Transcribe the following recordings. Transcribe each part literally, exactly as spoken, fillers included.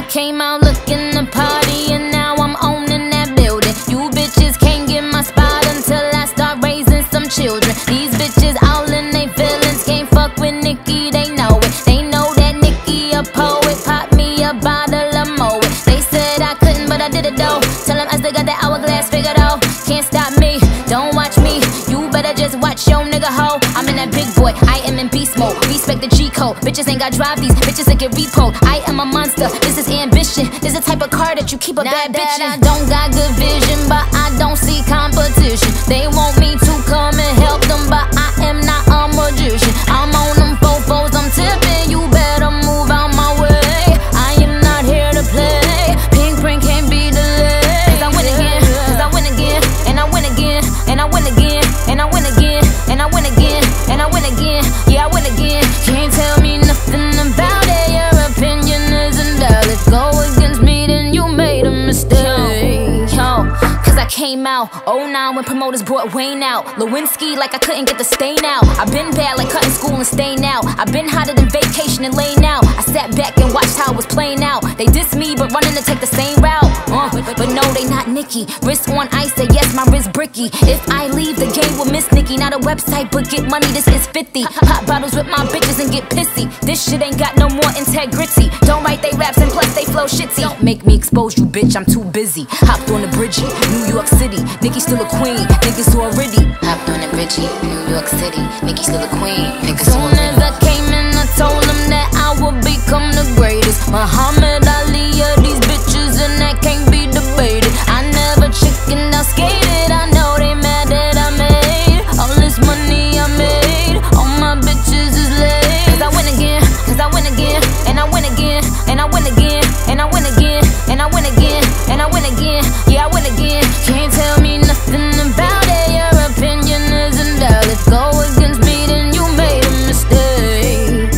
came out looking to party, and now I'm owning that building. You bitches can't get my spot until I start raising some children. These bitches all in they feelings, can't fuck with Nicki, they know it. They know that Nicki a poet, pop me a bottle of Moet. They said I couldn't, but I did it though. Tell them I still got that hourglass figured out. Can't stop me, don't watch me, you better just watch your nigga hoe. I'm in that big boy, I am in beast mode. Respect the G code, bitches ain't got drive these, bitches that get repoed. I am a monster, this is ambition. This is the type of car that you keep a bad bitch in. I don't got good vision, but I don't see competition. They want me to come and help them, but I am not a magician. I'm on them fofos, I'm tipping, you better move out my way. I am not here to play, pink print can't be delayed. Cause I win again, cause I win again, and I win again, and I win again, and I win again, and I win again, and I win again, yeah I win again. Can't tell me nothing about it, your opinion isn't valid. Go against me, then you made a mistake. Yo, cause I came out oh nine when promoters brought Wayne out. Lewinsky like I couldn't get the stain out. I've been bad like cutting school and staying out. I've been hotter than vacation and laying out. I sat back and watched how it was playing out. They diss me but running to take the same route. uh, but, but no, they not Nicki. Wrist on ice, say yes, my wrist bricky. If I leave the game with Miss Nicki, not a website but get money, this is fifty. Pop bottles with my bitches and get pissy. This shit ain't got no more integrity. Don't write they raps and plus they flow shitty. Don't make me expose you, bitch, I'm too busy. Hopped on the bridgie, New York City. Nicki still a queen, niggas already. Hopped on the bridgie, New York City. Nicki still a queen, niggas already. Soon as I came in, I told them that I would become the greatest. Muhammad Ali of these bitches, and that can't be debated. I never chickened out, skated. I know they mad that I made all this money I made. All my bitches is laid. Cause I win again, cause I win again, and I win again, and I win again, and I win again, and I win again, and I win again, yeah I win again. Can't tell me nothing about it, your opinion isn't valid. Go against me, then you made a mistake.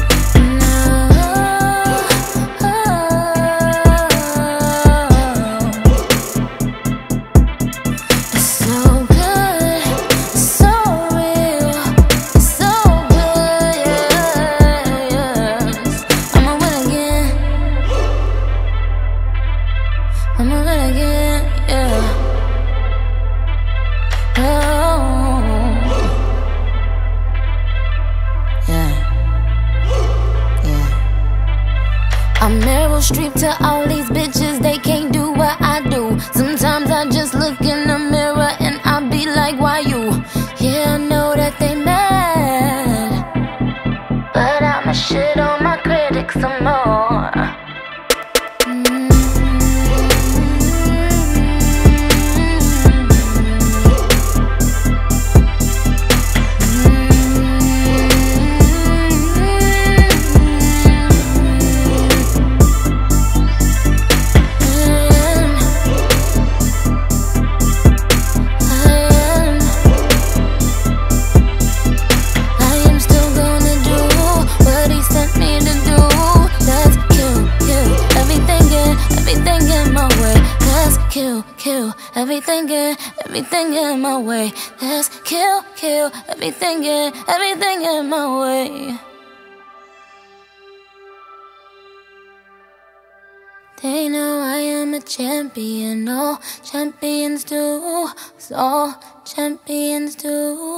It's so good, it's so real, it's so good, yeah, yeah. I'ma win again, I'ma win again, yeah. Oh, yeah, yeah. I'm Meryl Streep to all these bitches, they can't do what I do. Sometimes I just look in the mirror and I be like, why you? Yeah, I know that they mad, but I'ma shit on my critics some more. Kill, kill, everything in, everything in my way. Let's kill, kill, everything in, everything in my way. They know I am a champion, all champions do, so all champions do.